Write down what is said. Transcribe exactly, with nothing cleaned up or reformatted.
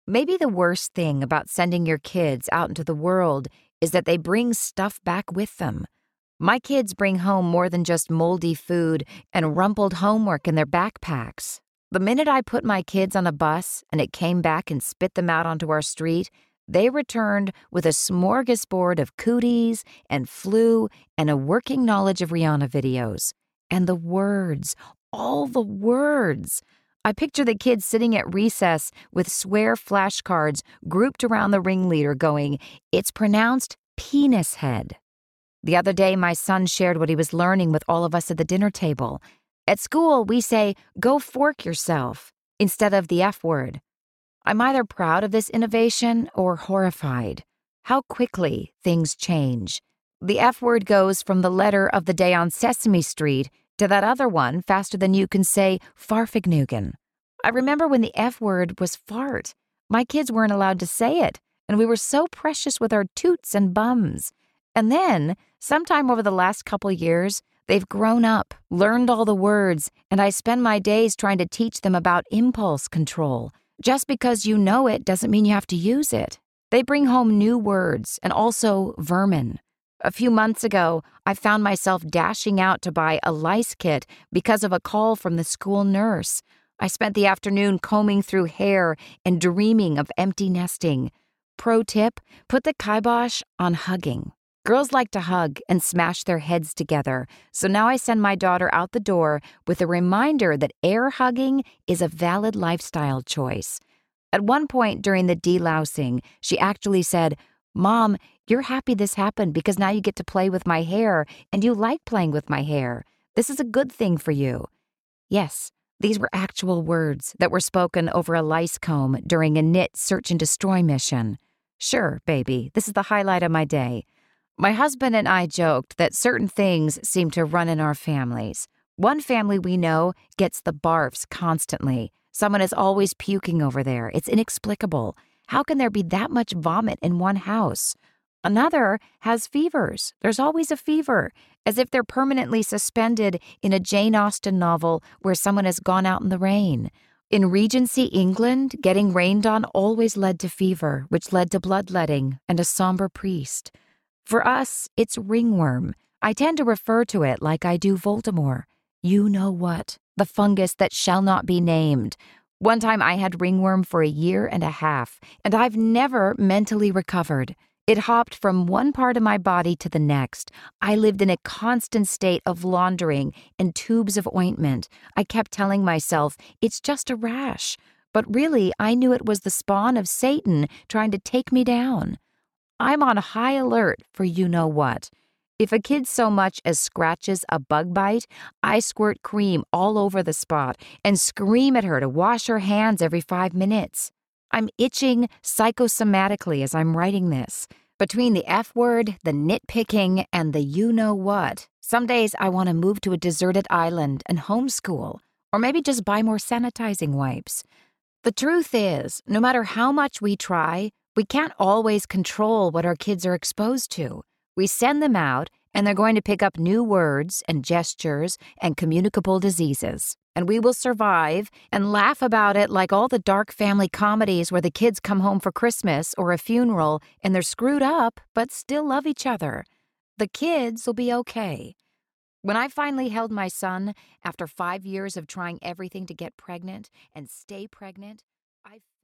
Maybe the worst thing about sending your kids out into the world is that they bring stuff back with them. My kids bring home more than just moldy food and rumpled homework in their backpacks. The minute I put my kids on a bus and it came back and spit them out onto our street, they returned with a smorgasbord of cooties and flu and a working knowledge of Rihanna videos. And the words, all the words. I picture the kids sitting at recess with swear flashcards grouped around the ringleader going, "It's pronounced penis head." The other day, my son shared what he was learning with all of us at the dinner table. At school, we say, "Go fork yourself," instead of the F word. I'm either proud of this innovation or horrified. How quickly things change. The F word goes from the letter of the day on Sesame Street to that other one faster than you can say farfignugan. I remember when the F word was fart. My kids weren't allowed to say it, and we were so precious with our toots and bums. And then, sometime over the last couple years, they've grown up, learned all the words, and I spend my days trying to teach them about impulse control. Just because you know it doesn't mean you have to use it. They bring home new words and also vermin. A few months ago, I found myself dashing out to buy a lice kit because of a call from the school nurse. I spent the afternoon combing through hair and dreaming of empty nesting. Pro tip, put the kibosh on hugging. Girls like to hug and smash their heads together, so now I send my daughter out the door with a reminder that air hugging is a valid lifestyle choice. At one point during the delousing, she actually said, "Mom, you're happy this happened because now you get to play with my hair and you like playing with my hair. This is a good thing for you." Yes, these were actual words that were spoken over a lice comb during a knit search and destroy mission. Sure, baby, this is the highlight of my day. My husband and I joked that certain things seem to run in our families. One family we know gets the barfs constantly. Someone is always puking over there. It's inexplicable. How can there be that much vomit in one house? Another has fevers. There's always a fever, as if they're permanently suspended in a Jane Austen novel where someone has gone out in the rain. In Regency England, getting rained on always led to fever, which led to bloodletting and a somber priest. For us, it's ringworm. I tend to refer to it like I do Voldemort. You know what? The fungus that shall not be named. One time I had ringworm for a year and a half, and I've never mentally recovered. It hopped from one part of my body to the next. I lived in a constant state of laundering and tubes of ointment. I kept telling myself, it's just a rash. But really, I knew it was the spawn of Satan trying to take me down. I'm on high alert for you-know-what. If a kid so much as scratches a bug bite, I squirt cream all over the spot and scream at her to wash her hands every five minutes. I'm itching psychosomatically as I'm writing this. Between the F word, the nitpicking, and the you-know-what, some days I want to move to a deserted island and homeschool, or maybe just buy more sanitizing wipes. The truth is, no matter how much we try, we can't always control what our kids are exposed to. We send them out, and they're going to pick up new words and gestures and communicable diseases. And we will survive and laugh about it like all the dark family comedies where the kids come home for Christmas or a funeral and they're screwed up but still love each other. The kids will be okay. When I finally held my son, after five years of trying everything to get pregnant and stay pregnant, I